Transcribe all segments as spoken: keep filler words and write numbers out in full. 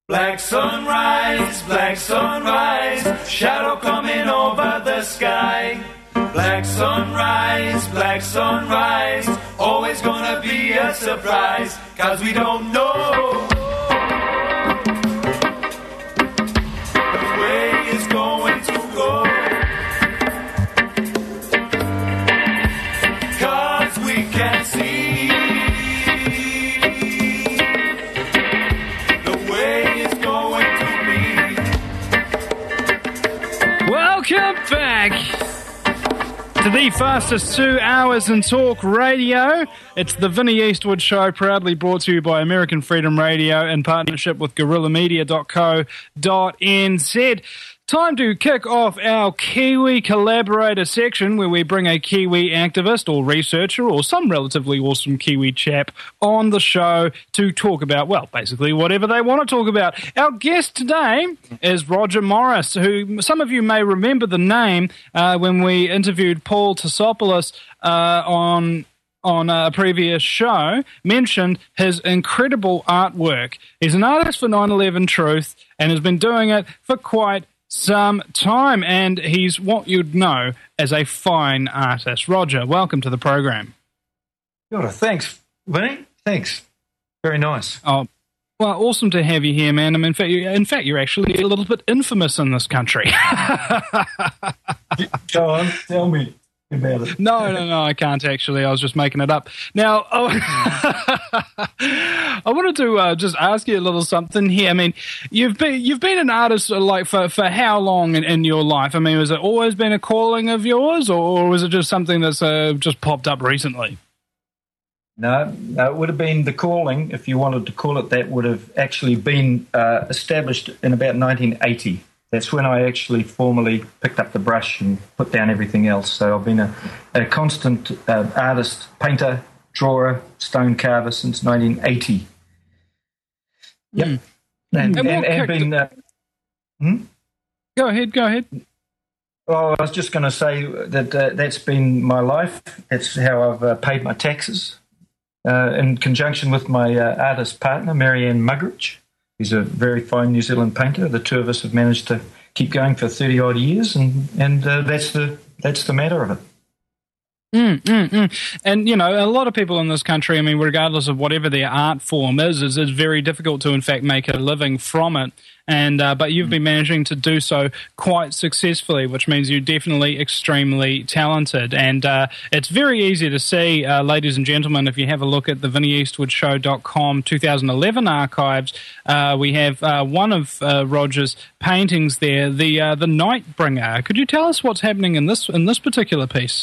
Black sunrise, black sunrise, shadow coming over the sky. Black sunrise, black sunrise, always gonna be a surprise, 'cause we don't know the way it's going to go. 'Cause we can see the way it's going to be. Welcome back to the fastest two hours in talk radio. It's the Vinnie Eastwood Show, proudly brought to you by American Freedom Radio in partnership with guerrilla media dot co dot n z. Time to kick off our Kiwi collaborator section, where we bring a Kiwi activist or researcher or some relatively awesome Kiwi chap on the show to talk about, well, basically whatever they want to talk about. Our guest today is Roger Morris, who some of you may remember the name uh, when we interviewed Paul Tassopoulos uh, on on a previous show, mentioned his incredible artwork. He's an artist for nine eleven Truth and has been doing it for quite some time, and he's what you'd know as a fine artist. Roger, welcome to the program. Oh, thanks, Vinny. Thanks. Very nice. Oh, well, awesome to have you here, man. I mean, in fact, you, in fact, you're actually a little bit infamous in this country. Go on, tell me about it. No, no, no, I can't actually. I was just making it up. Now, oh, I wanted to uh, just ask you a little something here. I mean, you've been you've been an artist uh, like for, for how long in, in your life? I mean, has it always been a calling of yours, or was it just something that's uh, just popped up recently? No, no, it would have been the calling, if you wanted to call it that, would have actually been uh, established in about nineteen eighty. That's when I actually formally picked up the brush and put down everything else. So I've been a, a constant uh, artist, painter, drawer, stone carver since nineteen eighty. Yep. Mm. And, and, and, and been... Uh, hmm? Go ahead, go ahead. Well, I was just going to say that uh, that's been my life. It's how I've uh, paid my taxes uh, in conjunction with my uh, artist partner, Marianne Muggeridge. He's a very fine New Zealand painter. The two of us have managed to keep going for thirty odd years, and and uh, that's the that's the matter of it. Mm, mm, mm. And, you know, a lot of people in this country, I mean, regardless of whatever their art form is, is, is very difficult to, in fact, make a living from it. And uh, but you've been managing to do so quite successfully, which means you're definitely extremely talented. And uh, it's very easy to see, uh, ladies and gentlemen, if you have a look at the vinnie eastwood show dot com twenty eleven archives, uh, we have uh, one of uh, Roger's paintings there, the uh, the Nightbringer. Could you tell us what's happening in this in this particular piece?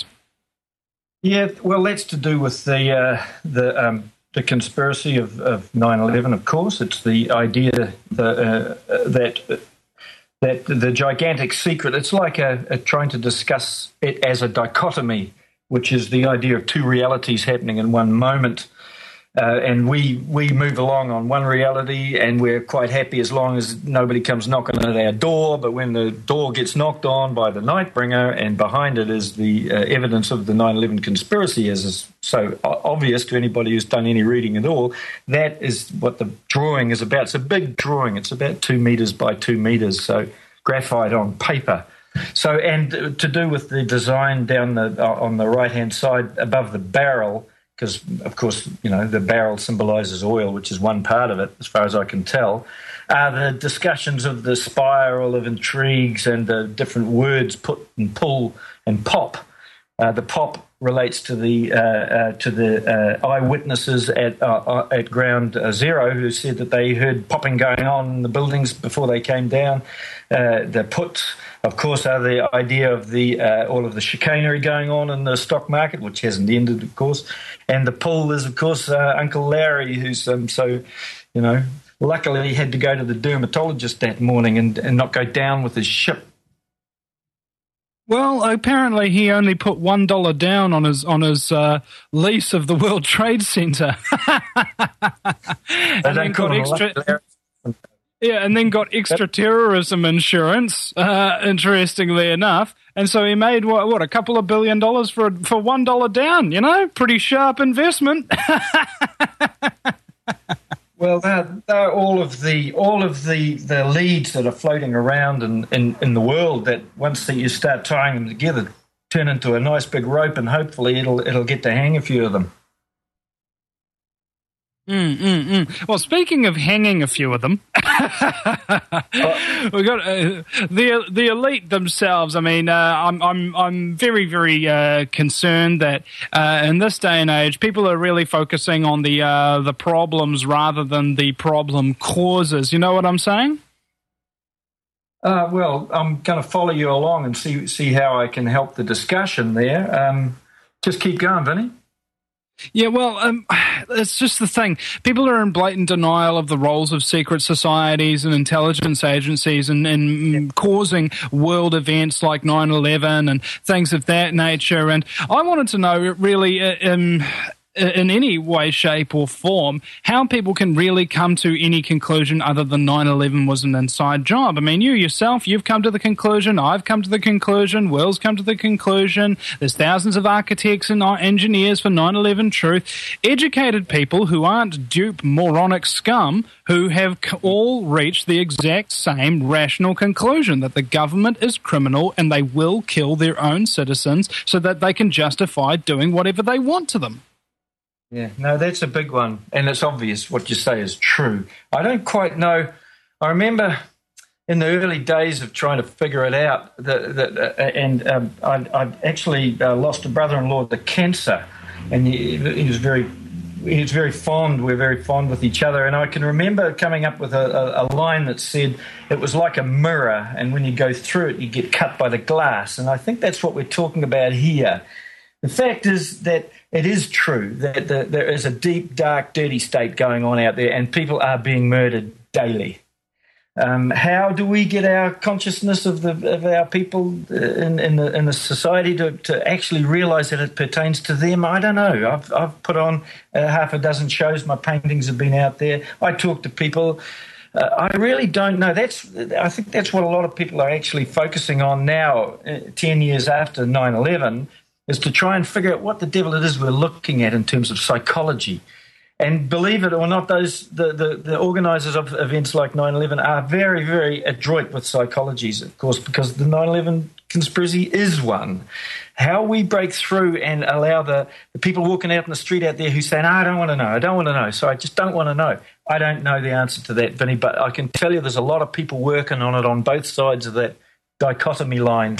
Yeah, well, that's to do with the uh, the um, the conspiracy of, of nine eleven. Of course, it's the idea the, uh, that that the gigantic secret. It's like a, a trying to discuss it as a dichotomy, which is the idea of two realities happening in one moment. Uh, and we we move along on one reality, and we're quite happy as long as nobody comes knocking at our door. But when the door gets knocked on by the Nightbringer, and behind it is the uh, evidence of the nine eleven conspiracy, as is so obvious to anybody who's done any reading at all, that is what the drawing is about. It's a big drawing. It's about two metres by two metres, so graphite on paper. So, and to do with the design down the uh, on the right-hand side above the barrel, because, of course, you know, the barrel symbolises oil, which is one part of it, as far as I can tell. Uh, the discussions of the spiral of intrigues and the different words put and pull and pop. Uh, the pop relates to the uh, uh, to the uh, eyewitnesses at uh, at Ground Zero, who said that they heard popping going on in the buildings before they came down. Uh, the put, of course, are the idea of the uh, all of the chicanery going on in the stock market, which hasn't ended, of course. And the pull is, of course, uh, Uncle Larry, who's um, so, you know, luckily he had to go to the dermatologist that morning and, and not go down with his ship. Well, apparently he only put one dollar down on his on his uh, lease of the World Trade Center, and then got extra. Yeah, and then got extra terrorism insurance. Uh, interestingly enough, and so he made what, what a couple of billion dollars for for one dollar down. You know, pretty sharp investment. Well, they're, they're all of the all of the, the leads that are floating around in, in, in the world that once that you start tying them together, turn into a nice big rope, and hopefully it'll it'll get to hang a few of them. Mm, mm, mm. Well, speaking of hanging a few of them, we got uh, the the elite themselves. I mean, uh, I'm I'm I'm very very uh, concerned that uh, in this day and age, people are really focusing on the uh, the problems rather than the problem causes. You know what I'm saying? Uh, well, I'm going to follow you along and see see how I can help the discussion there. Um, just keep going, Vinny. Yeah, well, um, it's just the thing. People are in blatant denial of the roles of secret societies and intelligence agencies and, and yeah. causing world events like nine eleven and things of that nature. And I wanted to know, really, uh, um, in any way, shape or form, how people can really come to any conclusion other than nine eleven was an inside job. I mean, you yourself, you've come to the conclusion, I've come to the conclusion, Will's come to the conclusion, there's thousands of architects and engineers for nine eleven truth, educated people who aren't dupe moronic scum who have all reached the exact same rational conclusion that the government is criminal and they will kill their own citizens so that they can justify doing whatever they want to them. Yeah, no, that's a big one, and it's obvious what you say is true. I don't quite know. I remember in the early days of trying to figure it out, that, that, uh, and um, I'd, I'd actually uh, lost a brother-in-law to cancer, and he, he was very, he was very fond. We were very fond with each other, and I can remember coming up with a, a, a line that said it was like a mirror, and when you go through it, you get cut by the glass, and I think that's what we're talking about here. The fact is that it is true that the, there is a deep, dark, dirty state going on out there, and people are being murdered daily. Um, how do we get our consciousness of the of our people in, in the in the society to, to actually realise that it pertains to them? I don't know. I've I've put on uh, half a dozen shows. My paintings have been out there. I talk to people. Uh, I really don't know. That's I think that's what a lot of people are actually focusing on now, uh, ten years after nine eleven. Is to try and figure out what the devil it is we're looking at in terms of psychology. And believe it or not, those the, the, the organisers of events like nine eleven are very, very adroit with psychologies, of course, because the nine eleven conspiracy is one. How we break through and allow the, the people walking out in the street out there who say, no, I don't want to know, I don't want to know, so I just don't want to know. I don't know the answer to that, Vinny, but I can tell you there's a lot of people working on it on both sides of that dichotomy line.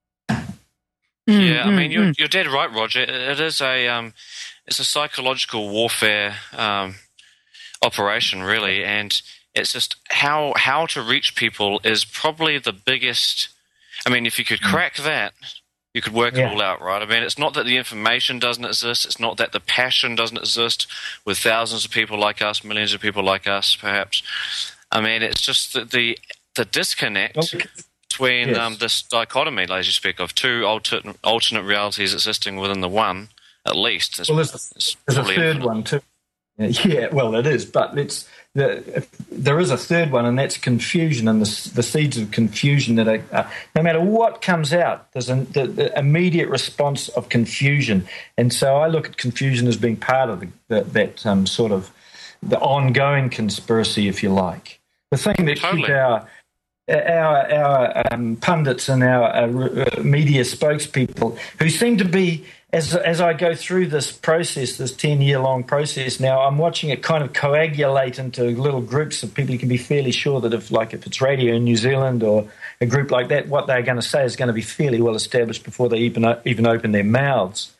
Yeah, I mean, you're, you're dead right, Roger. It is a um, it's a psychological warfare um, operation, really, and it's just how how to reach people is probably the biggest. I mean, if you could crack that, you could work yeah. it all out, right? I mean, it's not that the information doesn't exist. It's not that the passion doesn't exist with thousands of people like us, millions of people like us, perhaps. I mean, it's just that the the disconnect. Okay. Between yes. um, this dichotomy, as you speak of, two alternate, alternate realities existing within the one, at least. Well, there's, it's there's a third infinite. one too. Yeah, well, it is, but it's the, there is a third one, and that's confusion and the, the seeds of confusion that are, uh, no matter what comes out, there's an the, the immediate response of confusion, and so I look at confusion as being part of the, the, that um, sort of the ongoing conspiracy, if you like, the thing that totally. keeps our our our um, pundits and our uh, media spokespeople, who seem to be, as as I go through this process, this ten-year-long process now, I'm watching it kind of coagulate into little groups of people. You can be fairly sure that if, like, if it's radio in New Zealand or a group like that, what they're going to say is going to be fairly well established before they even even open their mouths.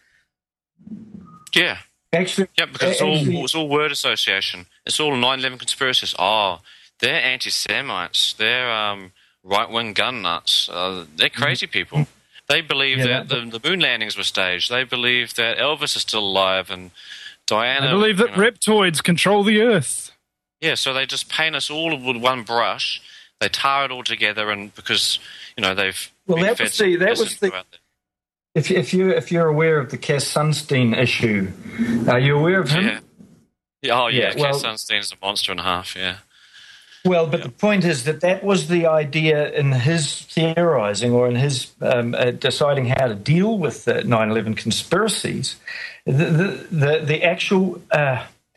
Yeah. Actually, yeah, because it's all, it's all word association. It's all nine eleven conspiracies. Oh, they're anti-Semites. They're um, right-wing gun nuts. Uh, they're crazy people. They believe yeah, that the, the moon landings were staged. They believe that Elvis is still alive and Diana... They believe that you know, reptoids control the Earth. Yeah, so they just paint us all with one brush. They tar it all together, and because, you know, they've... Well, that was the... That was the if, if, you, if you're aware of the Cass Sunstein issue, are you aware of him? Yeah. yeah oh, yeah, yeah. Well, Cass Sunstein's a monster and a half, yeah. Well, but yeah. the point is that that was the idea in his theorising or in his um, uh, deciding how to deal with the nine eleven conspiracies. The, the, the, the actual uh,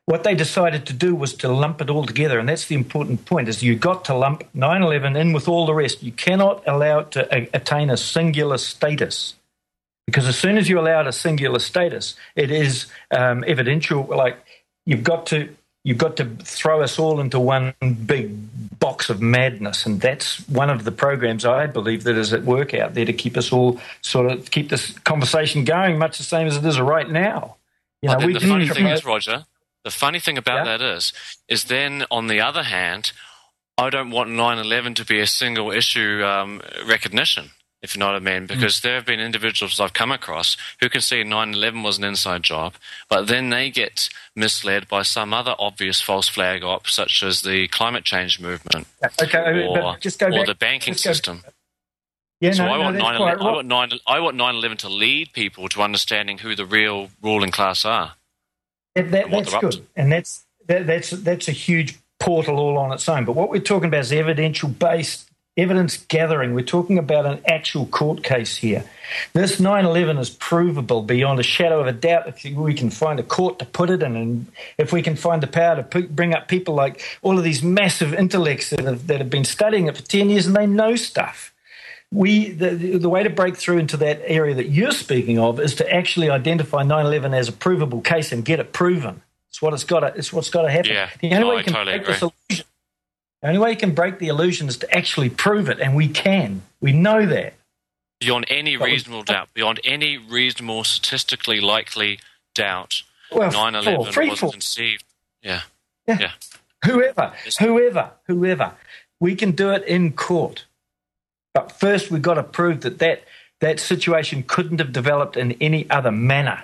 what they decided to do was to lump it all together, and that's the important point, is you got to lump nine eleven in with all the rest. You cannot allow it to a- attain a singular status, because as soon as you allow it a singular status, it is um, evidential, like you've got to you've got to throw us all into one big box of madness, and that's one of the programs I believe that is at work out there to keep us all sort of keep this conversation going, much the same as it is right now. You know, oh, we the funny thing is, Roger, the funny thing about yeah. that is, is then on the other hand, I don't want nine eleven to be a single issue um, recognition, if you know what I mean, because mm. there have been individuals I've come across who can see nine eleven was an inside job, but then they get misled by some other obvious false flag op, such as the climate change movement, okay, or, but just go or back, the banking system. Yeah, so no, I, no, want that's nine quite eleven, I, want nine, I want nine eleven to lead people to understanding who the real ruling class are. That, that, that's good, to. and that's that, that's that's a huge portal all on its own. But what we're talking about is evidential-based evidence gathering. We're talking about an actual court case here. This nine eleven is provable beyond a shadow of a doubt if we can find a court to put it in, and if we can find the power to put, bring up people like all of these massive intellects that have, that have been studying it for ten years and they know stuff. We the, the way to break through into that area that you're speaking of is to actually identify nine eleven as a provable case and get it proven. It's what it's got to. It's what's got to happen. Yeah, the only no, way you I can totally break agree. this illusion, the only way you can break the illusion is to actually prove it, and we can. We know that beyond any but reasonable doubt, beyond any reasonable, statistically likely doubt, well, nine eleven four, was four. conceived. Yeah, yeah. yeah. Whoever, It's, whoever, whoever, we can do it in court. But first, we've got to prove that that, that situation couldn't have developed in any other manner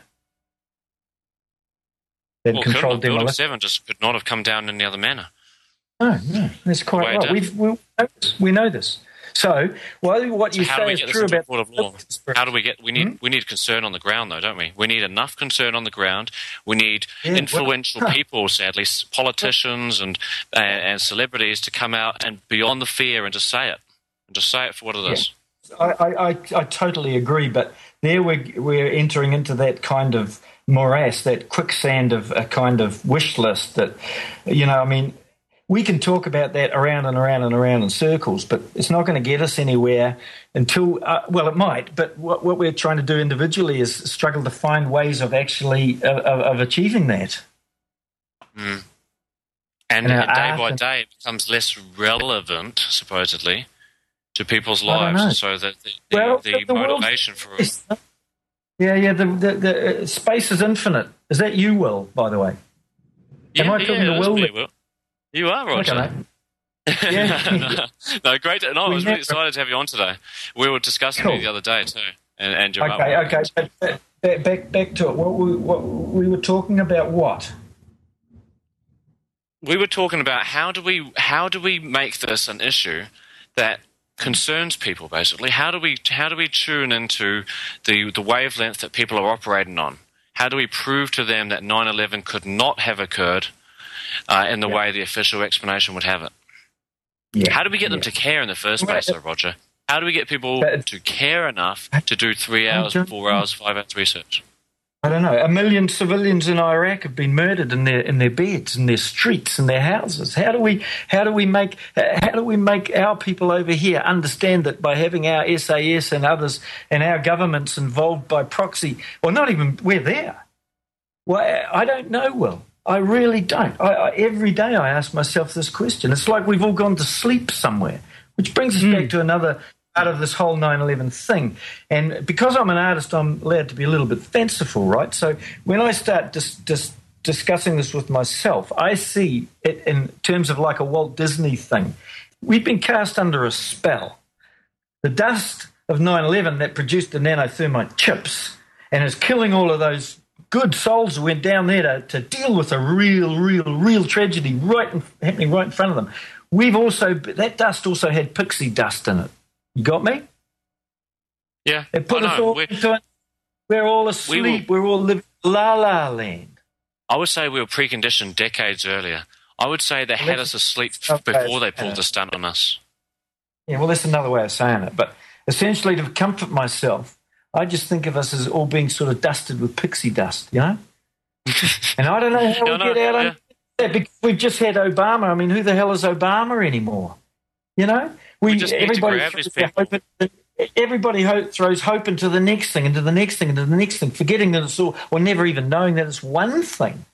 than well, controlled Building demolition. seven just could not have come down in any other manner. No, no, that's quite Way right. We've, we, we know this. So, well, what So you how do say we is get this true into a about court of law? How do we get? We need hmm? we need concern on the ground, though, don't we? We need enough concern on the ground. We need yeah, influential well, huh. people, sadly, politicians and, and and celebrities, to come out and beyond the fear and to say it, and to say it for what it is. Yeah. I, I, I totally agree, but there we're, we're entering into that kind of morass, that quicksand of a kind of wish list that, you know, I mean, we can talk about that around and around and around in circles, but it's not going to get us anywhere until, uh, well, it might, but what, what we're trying to do individually is struggle to find ways of actually of, of achieving that. Mm. And, and day by day, it becomes less relevant, supposedly, to people's lives, so that the, the, well, the, the motivation for it. Yeah, yeah, the, the, the uh, space is infinite. Is that you, Will, by the way? Yeah, Am I talking yeah, to Will? Me, Will? You are, Roger. Okay, yeah. no, no, great. No, I was never, really excited to have you on today. We were discussing cool. it the other day, too. And, and your okay, okay. But, but back, back to it. What we, what we were talking about what? We were talking about how do we how do we make this an issue that concerns people, basically. How do we how do we tune into the the wavelength that people are operating on? How do we prove to them that nine eleven could not have occurred uh, in the yeah. way the official explanation would have it? Yeah. How do we get them yeah. to care in the first place, though, Roger? How do we get people to care enough to do three hours, four hours, five hours research? I don't know. A million civilians in Iraq have been murdered in their in their beds, in their streets, in their houses. How do we how do we make how do we make our people over here understand that by having our S A S and others and our governments involved by proxy, or not even we're there? Well, I don't know, Will. I really don't. I, I, every day I ask myself this question. It's like we've all gone to sleep somewhere, which brings us mm. back to another out of this whole nine eleven thing. And because I'm an artist, I'm allowed to be a little bit fanciful, right? So when I start dis- dis- discussing this with myself, I see it in terms of like a Walt Disney thing. We've been cast under a spell. The dust of nine eleven that produced the nanothermite chips and is killing all of those good souls who went down there to, to deal with a real, real, real tragedy right in, happening right in front of them. We've also, that dust also had pixie dust in it. You got me? Yeah. It put I us know. all We're, into it. We're all asleep. We we're all living la la land. I would say we were preconditioned decades earlier. I would say they had us asleep okay. before they pulled the stunt on us. Yeah, well, that's another way of saying it. But essentially, to comfort myself, I just think of us as all being sort of dusted with pixie dust, you know? And I don't know how Yeah, we no, get out yeah. of that because we've just had Obama. I mean, who the hell is Obama anymore? You know, we, We just need to everybody grab these throws hope into- everybody ho- throws hope into the next thing, into the next thing, into the next thing, forgetting that it's all, or never even knowing that it's one thing.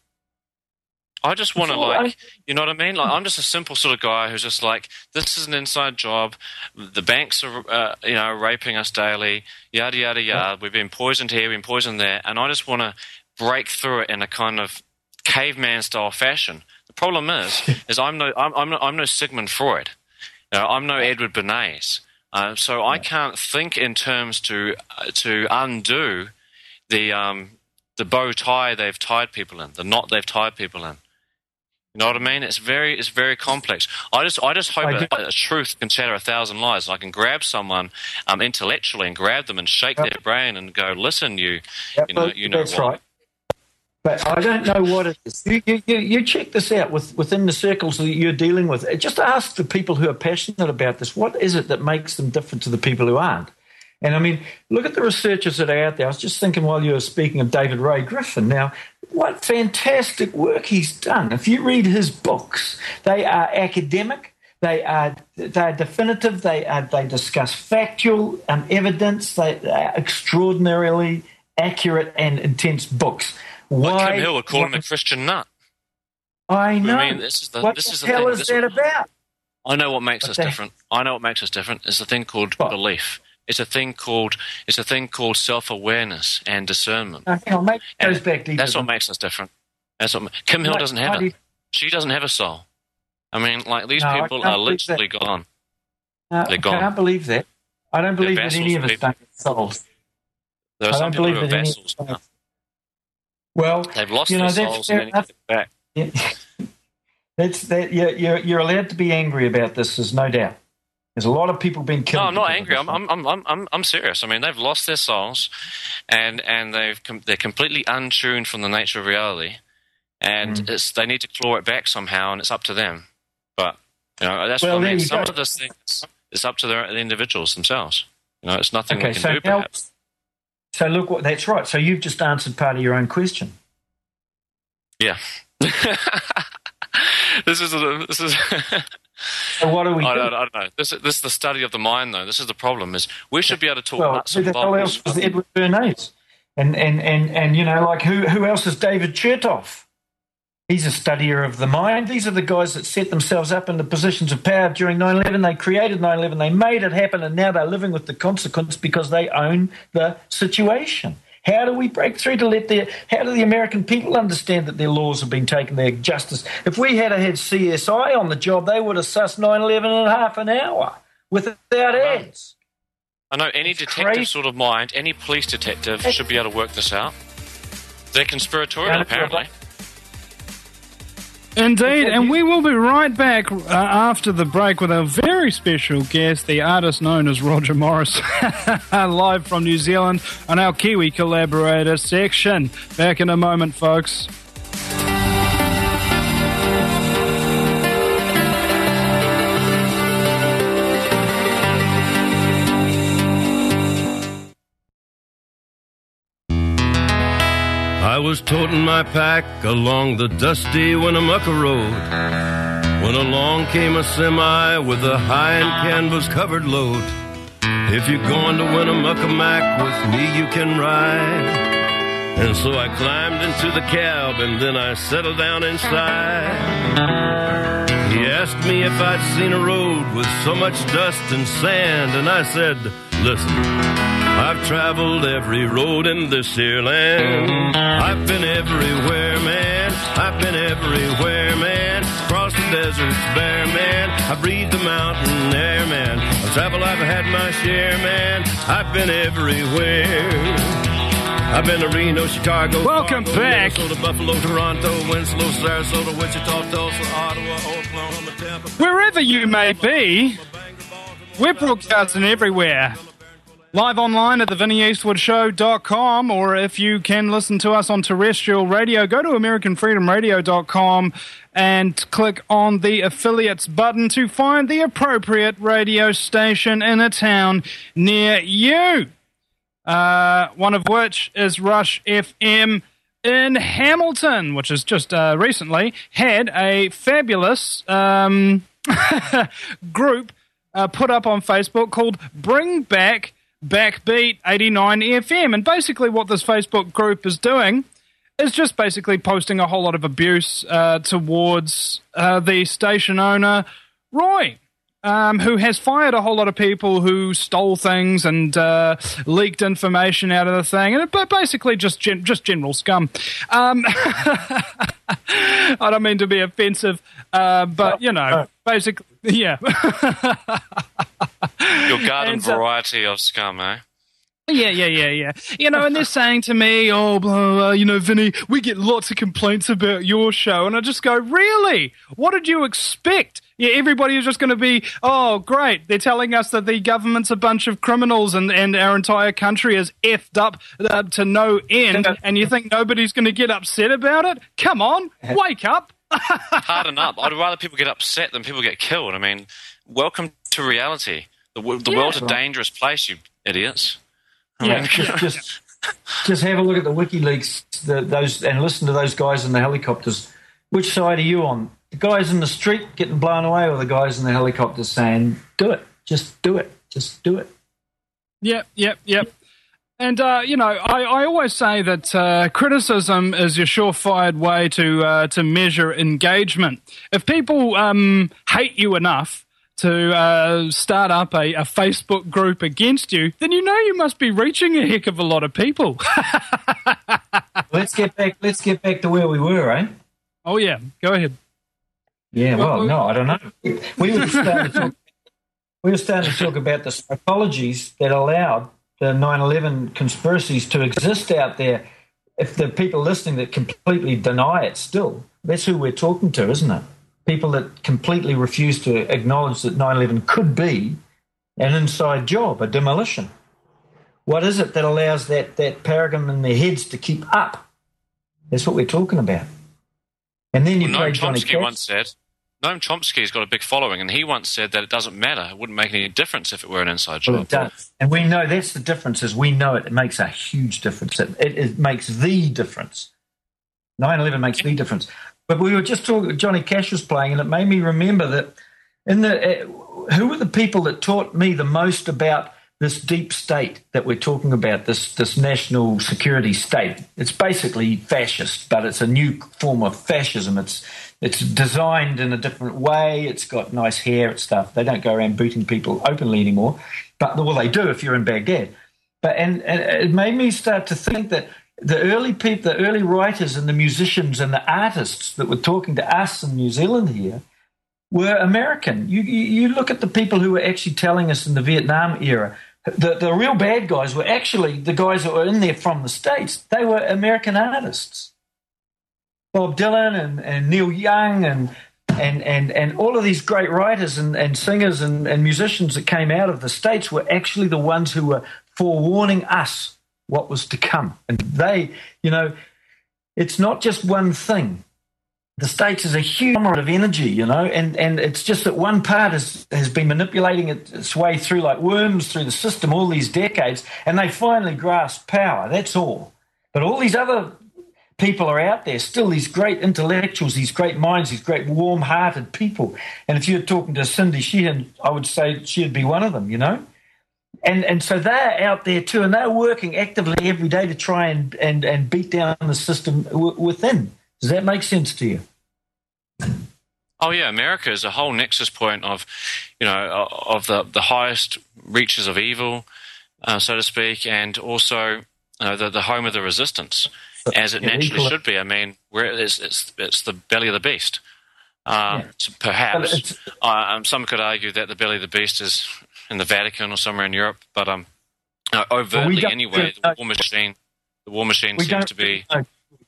I just want to, all like, I- you know what I mean? Like, I'm just a simple sort of guy who's just like, this is an inside job. The banks are, uh, you know, raping us daily, yada, yada, yada. We've been poisoned here, we've been poisoned there. And I just want to break through it in a kind of caveman-style fashion. The problem is, is I'm no, I'm, I'm no, I'm no Sigmund Freud. You know, I'm no Edward Bernays. Uh, so I can't think in terms to uh, to undo the um, the bow tie they've tied people in, the knot they've tied people in. You know what I mean? It's very, it's very complex. I just, I just hope I a, do. a truth can shatter a thousand lies. And I can grab someone um, intellectually and grab them and shake Yep. their brain and go, listen, you, Yep, you know, well, you know that's what? right. But I don't know what it is. You, you, you, you check this out with, within the circles that you're dealing with. Just ask the people who are passionate about this, what is it that makes them different to the people who aren't? And I mean, look at the researchers that are out there. I was just thinking while you were speaking of David Ray Griffin. Now, what fantastic work he's done. If you read his books, they are academic, they are they are definitive, they are they discuss factual um, evidence, they, they are extraordinarily accurate and intense books. Like Why? Kim Hill would call him why- a Christian nut. I know. I mean, this is the, what this the is the hell thing. is This- that about? I know what makes What us the- different. I know what makes us different. It's a thing called What? belief. It's a thing called it's a thing called self-awareness and discernment. Now, hang on, maybe it And goes back deeper. That's what than- makes us different. That's what Kim Hill Why- doesn't why have do it. you- She doesn't have a soul. I mean, like these No, I people can't are believe that. literally gone. No, They're I gone. can't believe that. I don't believe that vassals any of of us people. don't have souls. There are I some don't people who believe are that any of vessels us now. don't. Well, They've lost you know, their that's souls fair and then you enough. get it back. Yeah. That's that. You're, you're you're allowed to be angry about this. There's no doubt. There's a lot of people being killed. No, I'm not because of angry. this I'm, one. I'm, I'm, I'm, I'm serious. I mean, they've lost their souls, and and they've com- they're completely untuned from the nature of reality, and Mm. it's they need to claw it back somehow, and it's up to them. But you know, that's Well, what I there mean. you Some go. of this things it's up to the, the individuals themselves. You know, it's nothing Okay, we can so do. now, Perhaps. so look what that's right. So you've just answered part of your own question. Yeah. this is a, this is. So what do we I do? don't, I don't know. This, this is the study of the mind, though. This is the problem. Is we should be able to talk Well, nuts who and the hell bolts. else was Edward Bernays? And and and and you know, like who who else is David Chertoff? He's a studier of the mind. These are the guys that set themselves up in the positions of power during nine eleven. They created nine eleven. They made it happen, and now they're living with the consequence because they own the situation. How do we break through to let the, how do the American people understand that their laws have been taken, their justice? If we had had C S I on the job, they would have sussed nine eleven in half an hour without ads. I know any It's detective crazy. sort of mind, any police detective should be able to work this out. They're conspiratorial, Yeah, apparently. Indeed, and we will be right back uh, after the break with a very special guest, the artist known as Roger Morris, live from New Zealand on our Kiwi Collaborator section. Back in a moment, folks. I was toting my pack along the dusty Winnemucca Road when along came a semi with a high and canvas-covered load. If you're going to Winnemucca Mac with me, you can ride. And so I climbed into the cab and then I settled down inside. He asked me if I'd seen a road with so much dust and sand, and I said, listen, I've traveled every road in this here land. I've been everywhere, man. I've been everywhere, man. Across the deserts bare, man. I breathe the mountain air, man. Of travel I've had my share, man. I've been everywhere. I've been to Reno, Chicago, Welcome Fargo, back. Minnesota, Buffalo, Toronto, Winslow, Sarasota, Wichita, Tulsa, Ottawa, Oklahoma, Tampa. Wherever you may be, we're broadcasting everywhere. Live online at the vinnie eastwood show dot com, or if you can listen to us on terrestrial radio, go to american freedom radio dot com and click on the affiliates button to find the appropriate radio station in a town near you. Uh, one of which is Rush F M. in Hamilton, which is just uh, recently, had a fabulous um, group uh, put up on Facebook called Bring Back Backbeat eighty-nine F M. And basically what this Facebook group is doing is just basically posting a whole lot of abuse uh, towards uh, the station owner, Roy, um, who has fired a whole lot of people who stole things and uh, leaked information out of the thing, and but basically just gen- just general scum. Um, I don't mean to be offensive, uh, but, you know, basically, yeah. Your garden And, uh, variety of scum, eh? Yeah, yeah, yeah, yeah. You know, and they're saying to me, oh, blah, blah, blah, you know, Vinny, we get lots of complaints about your show. And I just go, really? What did you expect? Yeah, everybody is just going to be, oh, great. They're telling us that the government's a bunch of criminals and, and our entire country is effed up uh, to no end. And you think nobody's going to get upset about it? Come on, wake up. Harden up. I'd rather people get upset than people get killed. I mean, welcome to reality. The, wo- the Yeah. world's a dangerous place, you idiots. I Yeah, mean, just, just just have a look at the WikiLeaks, the, those, and listen to those guys in the helicopters. Which side are you on? The guys in the street getting blown away, or the guys in the helicopters saying, "Do it, just do it, just do it"? Yep, yep, yep. And, uh, you know, I, I always say that uh, criticism is your surefire way to uh, to measure engagement. If people um, hate you enough to uh, start up a, a Facebook group against you, then you know you must be reaching a heck of a lot of people. let's get back. Let's get back to where we were, eh? Oh, yeah. Go ahead. Yeah. Well, Well, no, I don't know. We were starting to talk, we were starting to talk about the psychologies that allowed the nine eleven conspiracies to exist out there. If the people listening that completely deny it still, that's who we're talking to, isn't it? People that completely refuse to acknowledge that nine eleven could be an inside job, a demolition. What is it that allows that, that paradigm in their heads to keep up? That's what we're talking about. And then you Well, play Noam Johnny Chomsky Cash. once said, Noam Chomsky's got a big following, and he once said that it doesn't matter. It wouldn't make any difference if it were an inside Well, job. it does. And we know that's the difference, is we know it. It makes a huge difference. It, it, it makes the difference. nine eleven makes the difference. But we were just talking, Johnny Cash was playing, and it made me remember that in the uh, who were the people that taught me the most about this deep state that we're talking about, this this national security state. It's basically fascist, but it's a new form of fascism. It's it's designed in a different way. It's got nice hair and stuff. They don't go around booting people openly anymore, but well, they do if you're in Baghdad. But and, and it made me start to think that the early people, the early writers and the musicians and the artists that were talking to us in New Zealand here were American. You, you, you look at the people who were actually telling us in the Vietnam era, the, the real bad guys were actually the guys that were in there from the States. They were American artists. Bob Dylan and, and Neil Young and and, and and all of these great writers and, and singers and, and musicians that came out of the States were actually the ones who were forewarning us what was to come. And they, you know, it's not just one thing. The States is a huge amount of energy, you know, and, and it's just that one part has, has been manipulating its way through like worms through the system all these decades, and they finally grasp power. That's all. But all these other people are out there, still these great intellectuals, these great minds, these great warm-hearted people. And if you're talking to Cindy Sheehan, I would say she'd be one of them, you know. And and so they're out there too, and they're working actively every day to try and, and, and beat down the system w- within. Does that make sense to you? Oh yeah, America is a whole nexus point of, you know, of the the highest reaches of evil, uh, so to speak, and also uh, the the home of the resistance, as it Yeah, naturally equal- should be. I mean, where it's it's it's the belly of the beast. Um, Yeah. so perhaps But it's- uh, um, some could argue that the belly of the beast is in the Vatican or somewhere in Europe, but um, uh, overtly don't anyway, really the know. war machine, the war machine We seems don't to be. know.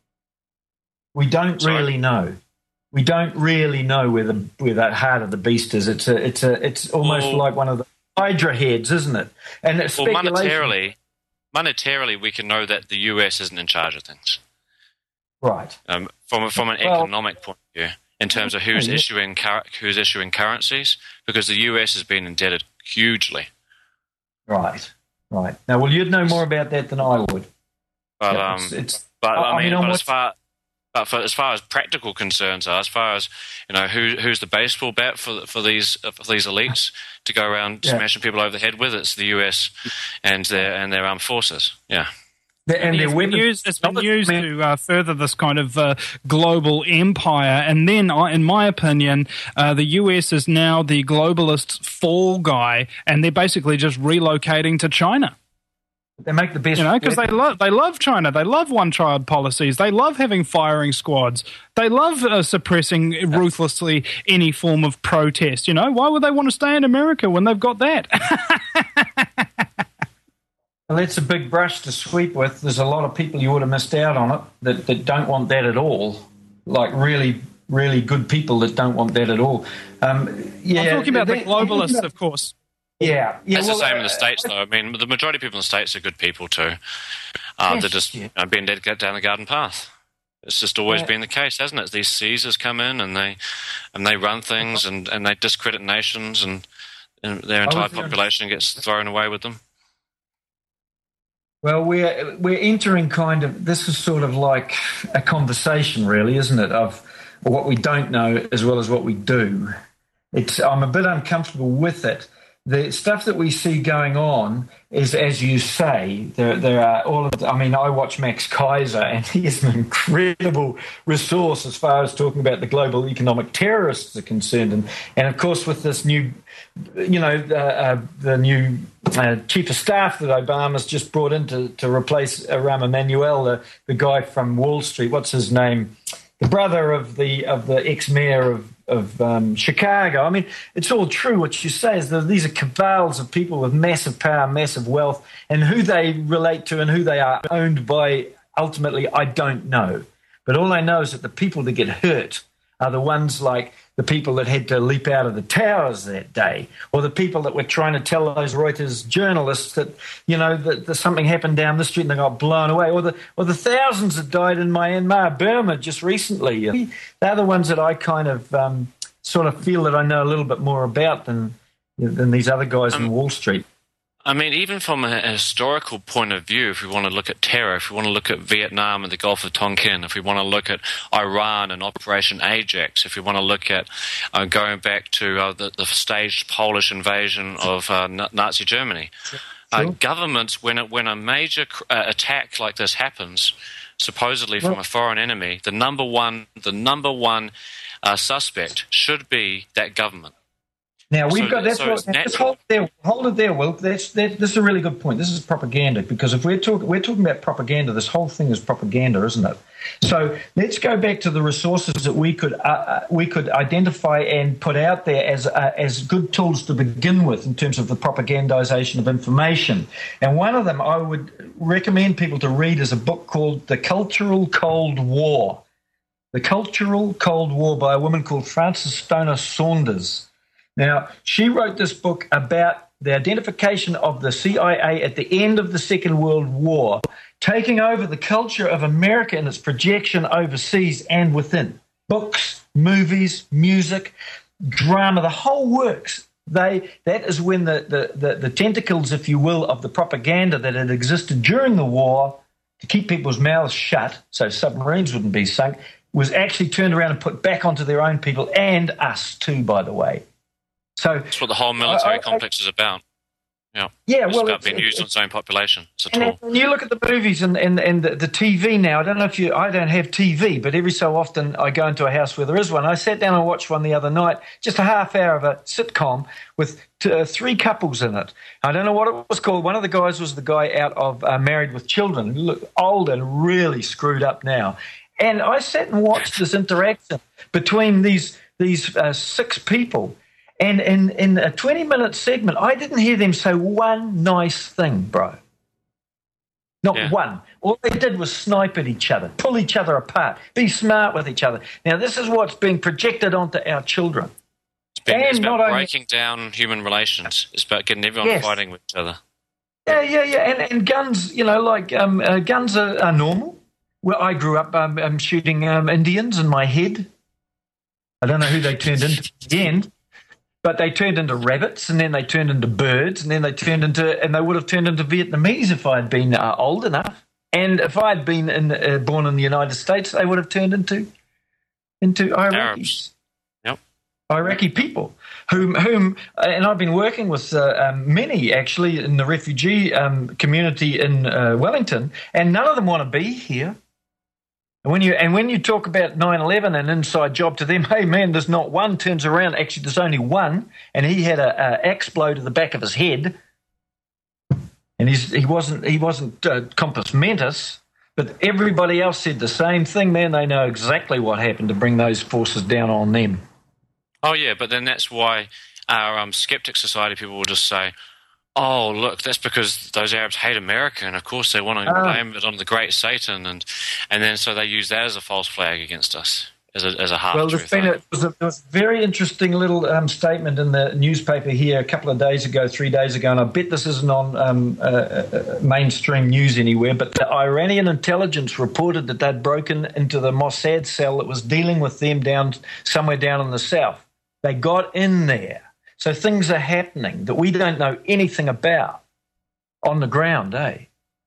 We don't Sorry? really know. We don't really know where the where that heart of the beast is. It's a it's a it's almost Well- like one of the Hydra heads, isn't it? And it's Well, speculation. monetarily, monetarily, we can know that the U S isn't in charge of things. Right. Um, from from an Well- economic point of view, in terms of who's Yeah. issuing cur- who's issuing currencies, because the U S has been indebted hugely. Right. Right. Now, well, you'd know more about that than I would. But Yeah, um, it's, it's but I, I mean, mean, but on as far but for, as far as practical concerns are, as far as you know, who who's the baseball bat for for these for these elites to go around Yeah. smashing people over the head with? It's the U S and their and their armed forces. Yeah. the, and their it's been weapons. used, it's been I used mean, to uh, further this kind of uh, global empire. And then, uh, in my opinion, uh, the U S is now the globalist fall guy, and they're basically just relocating to China. They make the best. You know, because they love they love China. They love one-child policies. They love having firing squads. They love uh, suppressing ruthlessly any form of protest. You know, why would they want to stay in America when they've got that? Well, that's a big brush to sweep with. There's a lot of people you would have missed out on it that, that don't want that at all. Like really, really good people that don't want that at all. Um, yeah, I'm talking about they- the globalists, of course. Yeah, yeah. It's well, the same in the uh, States, though. I mean, the majority of people in the States are good people too. Uh, Yes, they're just yeah. you know, being led down the garden path. It's just always Yeah. been the case, hasn't it? These Caesars come in and they and they run things and, and they discredit nations and, and their entire was there- population gets thrown away with them. Well, we're we're entering kind of this is sort of like a conversation, really, isn't it? Of what we don't know as well as what we do. It's I'm a bit uncomfortable with it. The stuff that we see going on is, as you say, there there are all of. The, I mean, I watch Max Kaiser, and he is an incredible resource as far as talking about the global economic terrorists are concerned, and and of course with this new, you know, uh, uh, the new uh, chief of staff that Obama's just brought in to to replace uh, Rahm Emanuel, the the guy from Wall Street. What's his name? The brother of the of the ex-mayor of of um, Chicago. I mean, it's all true. What you say is that these are cabals of people with massive power, massive wealth, and who they relate to and who they are owned by. Ultimately, I don't know. But all I know is that the people that get hurt are the ones like the people that had to leap out of the towers that day, or the people that were trying to tell those Reuters journalists that, you know, that, that something happened down the street and they got blown away, or the or the thousands that died in Myanmar, Burma just recently. They're the ones that I kind of um, sort of feel that I know a little bit more about than than these other guys Um, in Wall Street. I mean, even from a historical point of view, if we want to look at terror, if we want to look at Vietnam and the Gulf of Tonkin, if we want to look at Iran and Operation Ajax, if we want to look at uh, going back to uh, the, the staged Polish invasion of uh, Nazi Germany, uh, Sure. governments, when, it, when a major uh, attack like this happens, supposedly from Well- a foreign enemy, the number one, the number one uh, suspect should be that government. Now we've So- got that's so what, it's just natural. hold it there, hold it there, Will. That's that, this is a really good point. This is propaganda because if we're talking we're talking about propaganda, this whole thing is propaganda, isn't it? So let's go back to the resources that we could uh, uh, we could identify and put out there as uh, as good tools to begin with in terms of the propagandization of information. And one of them I would recommend people to read is a book called The Cultural Cold War. The Cultural Cold War by a woman called Frances Stoner Saunders. Now, she wrote this book about the identification of the C I A at the end of the Second World War, taking over the culture of America and its projection overseas and within. Books, movies, music, drama, the whole works. They that is when the, the, the, the tentacles, if you will, of the propaganda that had existed during the war to keep people's mouths shut so submarines wouldn't be sunk, was actually turned around and put back onto their own people and us too, by the way. So That's what the whole military I- I- complex is about. Yeah, yeah, it's well, about it's, being it's, used on its own population. It's a and tool. when you look at the movies and, and, and the, the T V now, I don't know if you, I don't have T V, but every so often I go into a house where there is one. I sat down and watched one the other night, just a half hour of a sitcom with t- uh, three couples in it. I don't know what it was called. One of the guys was the guy out of uh, Married with Children, look old and really screwed up now. And I sat and watched this interaction between these these uh, six people. And in, in a twenty-minute segment, I didn't hear them say one nice thing, bro. Not Yeah. one. All they did was snipe at each other, pull each other apart, be smart with each other. Now, this is what's being projected onto our children. It's, been, it's and about not only- breaking down human relations. It's about getting everyone Yes. fighting with each other. Yeah, yeah, yeah. And, and guns, you know, like um, uh, guns are, are normal. Well, I grew up um, um, shooting um, Indians in my head. I don't know who they turned into at the end. But they turned into rabbits, and then they turned into birds, and then they turned into, and they would have turned into Vietnamese if I had been uh, old enough. And if I had been in, uh, born in the United States, they would have turned into into Iraqis. Arabs. Yep. Iraqi people, whom, whom, and I've been working with uh, um, many actually in the refugee um, community in uh, Wellington, and none of them want to be here. And when you and when you talk about nine eleven, an inside job to them, hey man, there's not one. Turns around, actually, there's only one, and he had a, a axe blow to the back of his head, and he's, he wasn't he wasn't uh, compos mentis. But everybody else said the same thing, man. They know exactly what happened to bring those forces down on them. Oh, yeah, but then that's why our um, Skeptic Society people will just say, oh, look, that's because those Arabs hate America, and of course they want to uh, blame it on the great Satan, and and then so they use that as a false flag against us, as a, as a half-truth. Well, there's been a, it was a, there was a very interesting little um, statement in the newspaper here a couple of days ago, three days ago, and I bet this isn't on um, uh, uh, mainstream news anywhere, but the Iranian intelligence reported that they'd broken into the Mossad cell that was dealing with them down somewhere down in the south. They got in there. So things are happening that we don't know anything about on the ground, eh?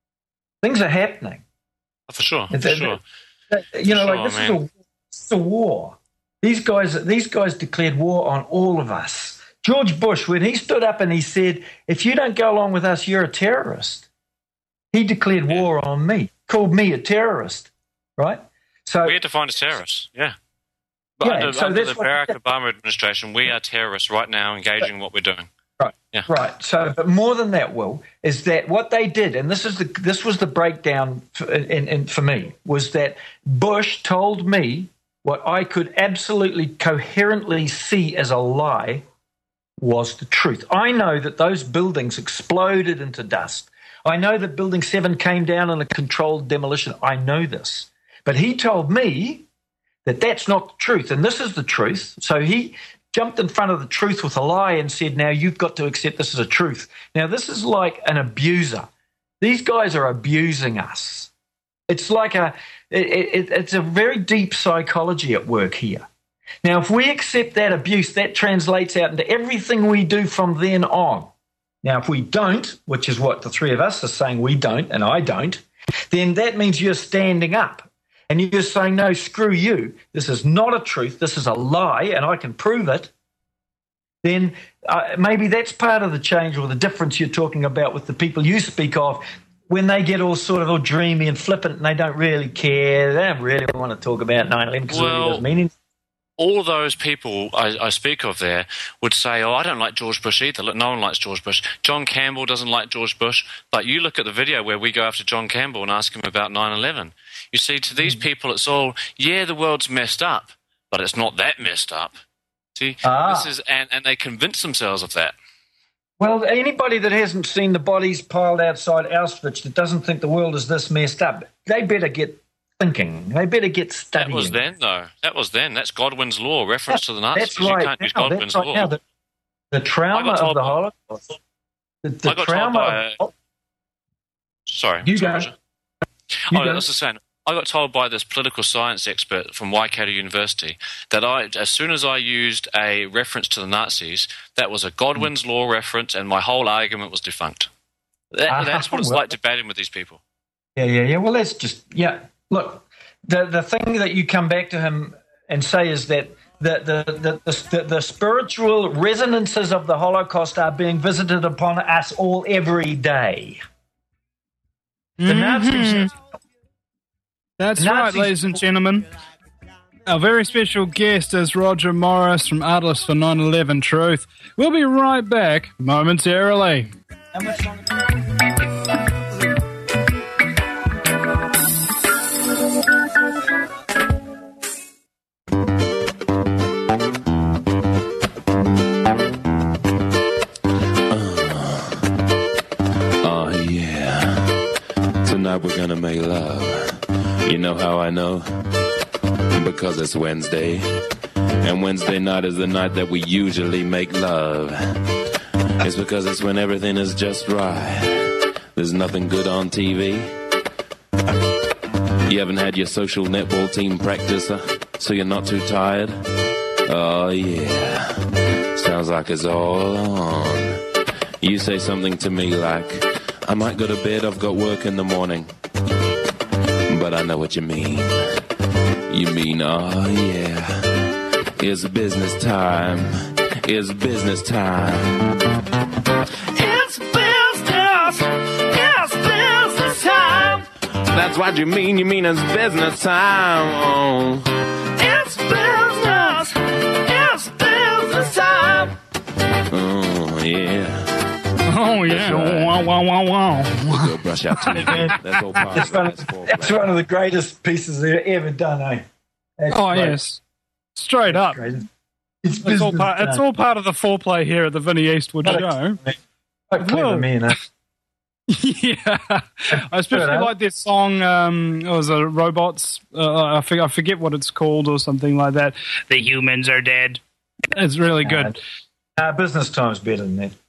Things are happening. Oh, for sure, for the, sure. The, you know, sure, like this man. is, a, this is a war. These guys, these guys declared war on all of us. George Bush, when he stood up and he said, if you don't go along with us, you're a terrorist. He declared yeah. war on me, called me a terrorist, right? So we had to find a terrorist, yeah. But yeah, under, so under that's the what, Barack Obama administration, we are terrorists right now, engaging in what we're doing. Right, yeah. right. So, but more than that, Will, is that what they did, and this is the this was the breakdown for, in, in, for me, was that Bush told me what I could absolutely coherently see as a lie was the truth. I know that those buildings exploded into dust. I know that Building seven came down in a controlled demolition. I know this. But he told me that that's not the truth, and this is the truth. So he jumped in front of the truth with a lie and said, now you've got to accept this as a truth. Now, this is like an abuser. These guys are abusing us. It's like a, it, it, it's a very deep psychology at work here. Now, if we accept that abuse, that translates out into everything we do from then on. Now, if we don't, which is what the three of us are saying we don't, and I don't, then that means you're standing up. And you're saying, no, screw you, this is not a truth, this is a lie, and I can prove it, then uh, maybe that's part of the change or the difference you're talking about with the people you speak of when they get all sort of all dreamy and flippant and they don't really care, they don't really want to talk about nine eleven because well, it really doesn't mean anything. All those people I, I speak of there would say, oh, I don't like George Bush either. Look, no one likes George Bush. John Campbell doesn't like George Bush. But you look at the video where we go after John Campbell and ask him about nine eleven. You see, to these people, it's all, yeah, the world's messed up, but it's not that messed up. See, ah. this is, and, and they convince themselves of that. Well, anybody that hasn't seen the bodies piled outside Auschwitz that doesn't think the world is this messed up, they better get thinking. They better get studying. That was then, though. That was then. That's Godwin's law, reference to the Nazis. That's right. You can't now, use Godwin's right law. now. The, the trauma of the by, Holocaust. The, the I got trauma. Told by, of, sorry. You sorry, go. Roger. You oh, go. I was just saying, I got told by this political science expert from Waikato University that I, as soon as I used a reference to the Nazis, that was a Godwin's law reference, and my whole argument was defunct. That, Uh, that's what it's well, like debating with these people. Yeah, yeah, yeah. Well, that's just, yeah. Look, the the thing that you come back to him and say is that the the the, the, the, the spiritual resonances of the Holocaust are being visited upon us all every day. The Mm-hmm. Nazis. That's the right, Nazis- ladies and gentlemen. Our very special guest is Roger Morris from Atlas for nine eleven Truth. We'll be right back momentarily. How much longer? Oh yeah, tonight we're gonna make love. You know how I know? Because it's Wednesday, and Wednesday night is the night that we usually make love. It's because it's when everything is just right. There's nothing good on T V. You haven't had your social netball team practice, uh, so you're not too tired. Oh yeah, sounds like it's all on. You say something to me like, I might go to bed, I've got work in the morning. I know what you mean. You mean, oh yeah, it's business time. It's business time. It's business. It's business time. That's what you mean. You mean it's business time. Oh. It's business. It's business time. Oh yeah. Oh yeah! Wow, wow, wow, wow! Go brush out to me. That's all part It's one, of, it's one of the greatest pieces they've ever done, eh? That's Oh great. yes, straight up. Great. It's, It's all business part. It's done. all part of the foreplay here at the Vinnie Eastwood What a show. Quite clever Whoa. man, eh? Yeah, I especially Fair enough. like this song. Um, it was a robots. Uh, I forget, I forget what it's called or something like that. The humans are dead. It's really good. Uh, business time's better than that.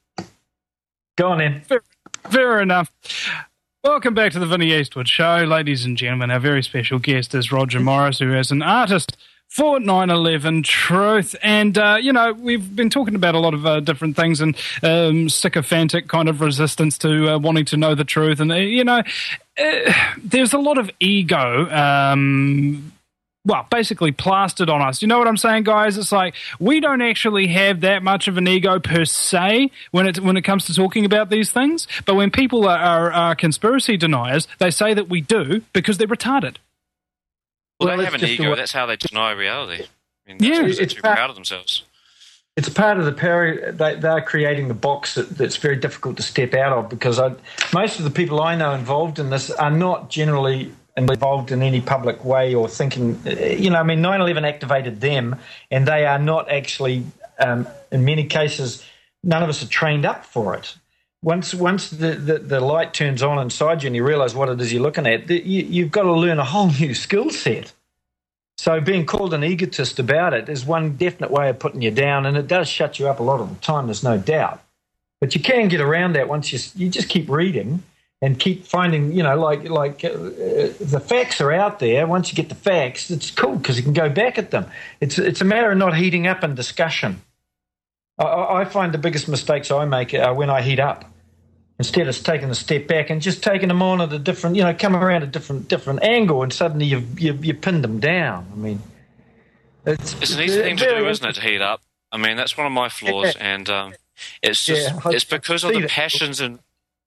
Go on then. Fair, fair enough. Welcome back to the Vinnie Eastwood Show, ladies and gentlemen. Our very special guest is Roger Morris, who is an artist for nine eleven Truth. And, uh, you know, we've been talking about a lot of uh, different things and um, sycophantic kind of resistance to uh, wanting to know the truth. And, uh, you know, uh, there's a lot of ego um well, basically plastered on us. You know what I'm saying, guys? It's like we don't actually have that much of an ego per se when it when it comes to talking about these things. But when people are, are, are conspiracy deniers, they say that we do because they're retarded. Well, Well, they it's have an just ego. the way- That's how they deny reality. I mean, that's Yeah. because they're It's too part- proud of themselves. It's part of the power. They, they're creating the box that, that's very difficult to step out of because I, most of the people I know involved in this are not generally involved in any public way or thinking, you know, I mean, nine eleven activated them and they are not actually, um, in many cases, none of us are trained up for it. Once once the, the, the light turns on inside you and you realise what it is you're looking at, the, you, you've got to learn a whole new skill set. So being called an egotist about it is one definite way of putting you down, and it does shut you up a lot of the time, there's no doubt. But you can get around that once you you just keep reading and keep finding, you know, like like uh, the facts are out there. Once you get the facts, it's cool because you can go back at them. It's it's a matter of not heating up in discussion. I, I find the biggest mistakes I make are when I heat up. Instead of taking a step back and just taking them on at a different, you know, come around a different different angle, and suddenly you've you've, you've pinned them down. I mean, it's, It's an easy thing to do, isn't it, to heat up? I mean, that's one of my flaws, Yeah. and um, it's just Yeah, I- it's because of I see the that. passions and.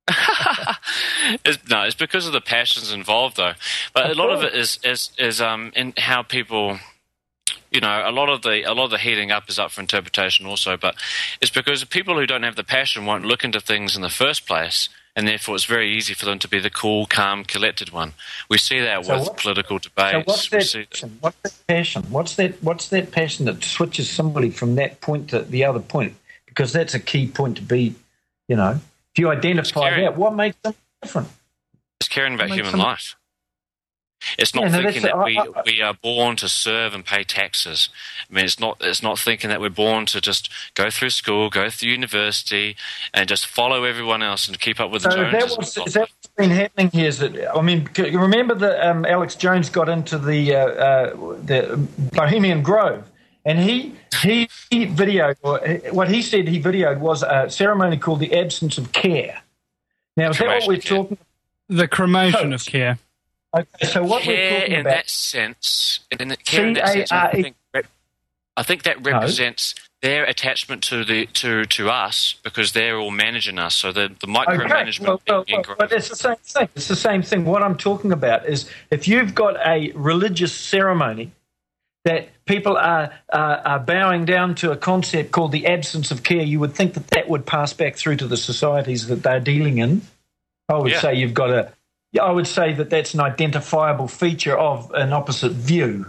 it's, no, it's because of the passions involved, though. But Of a lot of course. it is is is um in how people. You know, a lot of the a lot of the heating up is up for interpretation also, but it's because people who don't have the passion won't look into things in the first place, and therefore it's very easy for them to be the cool, calm, collected one. We see that So with what- political So debates. what's We that see passion? What's that passion? What's that? What's that passion that switches somebody from that point to the other point? Because that's a key point to be. You know, if you identify Scary. that, what makes them different? it's caring about makes human them- life. It's not Yeah, no, thinking that's- that we, I- I- we are born to serve and pay taxes. I mean, it's not it's not thinking that we're born to just go through school, go through university, and just follow everyone else and keep up with So the is that Joneses. what's, is that what's been happening here? Is that I mean, c- you remember that um, Alex Jones got into the uh, uh, the Bohemian Grove, and he he, he videoed or what he said he videoed was a ceremony called the Absence of Care. Now, is that what Cremation we're of care. talking? The cremation Coats. of care. Okay, so what we're Care talking in about? that sense, in the, care in that C A sense, I R E. think, rep- I think that represents their attachment to the to, to us because they're all managing us. So the the micromanagement Okay, well, well, being well, grown. but it's the same thing. It's the same thing. What I'm talking about is if you've got a religious ceremony that people are, are, are bowing down to a concept called the absence of care, you would think that that would pass back through to the societies that they're dealing in. I would Yeah. say you've got a. I would say that that's an identifiable feature of an opposite view.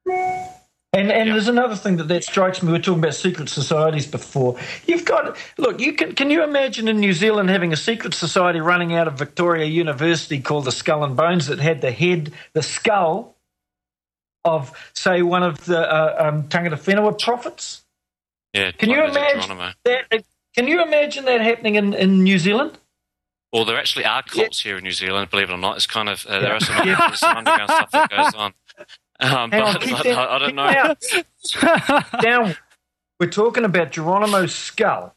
And and Yeah. there's another thing that, that strikes me. We were talking about secret societies before. You've got look. You can can you imagine in New Zealand having a secret society running out of Victoria University called the Skull and Bones that had the head, the skull of say one of the uh, um, Tangata Whenua prophets? yeah, Can you like Visit imagine Geronimo. that? Can you imagine that happening in, in New Zealand? Well, there actually are cults here in New Zealand, believe it or not. It's kind of uh, there are some, Yeah. there's some underground stuff that goes on. Um, Hang on, but keep but down- I, I don't keep know. down. Down. We're talking about Geronimo's skull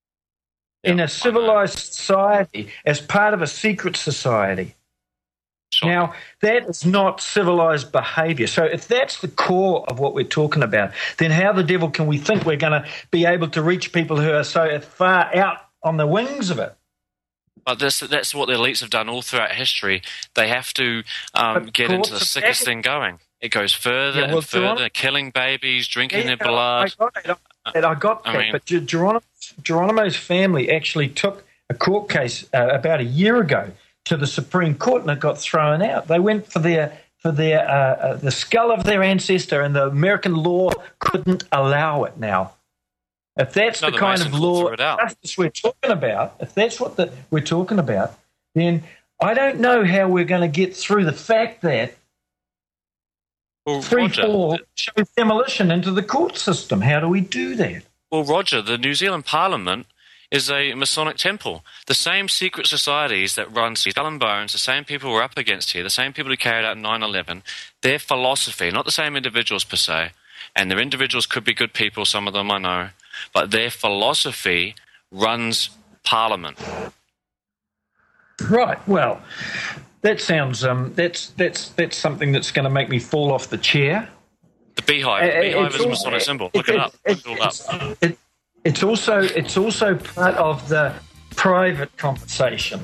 in Yeah, I a know. civilized society as part of a secret society. Sure. Now, that is not civilized behavior. So if that's the core of what we're talking about, then how the devil can we think we're going to be able to reach people who are so far out on the wings of it? But this, that's what the elites have done all throughout history. They have to um, get into the sickest thing going. It goes further yeah, well, and further, Geronimo, killing babies, drinking yeah, their blood. I got that, and I got that. I mean, but Geronimo, Geronimo's family actually took a court case uh, about a year ago to the Supreme Court, and it got thrown out. They went for their for their uh, uh, the skull of their ancestor, and the American law couldn't allow it now. If that's no, the the kind Mason of law justice we're talking about, if that's what the, we're talking about, then I don't know how we're going to get through the fact that well, three, Roger, four shows demolition into the court system. How do we do that? Well, Roger, the New Zealand Parliament is a Masonic temple. The same secret societies that run Skull and Bones, the same people we're up against here, the same people who carried out nine eleven, their philosophy, not the same individuals per se, and their individuals could be good people, some of them I know, but their philosophy runs Parliament. Right. Well, that sounds um, that's that's that's something that's going to make me fall off the chair. The beehive, the Uh, beehive it's is a all- Masonic symbol. it- Look it, it- up. it- Look it all up. It, it's also it's also part of the private conversation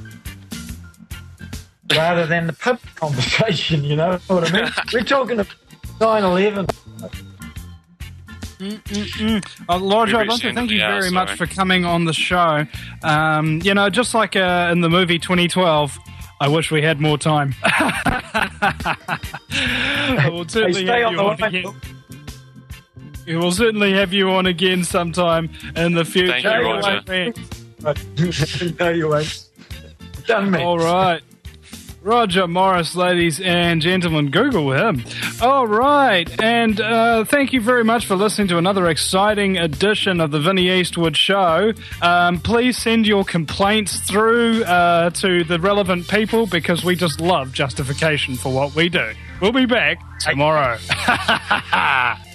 rather than the public conversation. You know what I mean? We're talking about nine eleven. Uh, Roger, We I'd like reached the to end thank of you the hour, very much sorry. for coming on the show. Um, you know, just like uh, in the movie twenty twelve, I wish we had more time. We'll certainly stay have on you the on line. again. We will certainly have you on again sometime in the future. Thank you, Roger. my friend. No, you won't. Done me. All right. Roger Morris, ladies and gentlemen, Google him. All right, and uh, thank you very much for listening to another exciting edition of the Vinnie Eastwood Show. Um, please send your complaints through uh, to the relevant people because we just love justification for what we do. We'll be back tomorrow.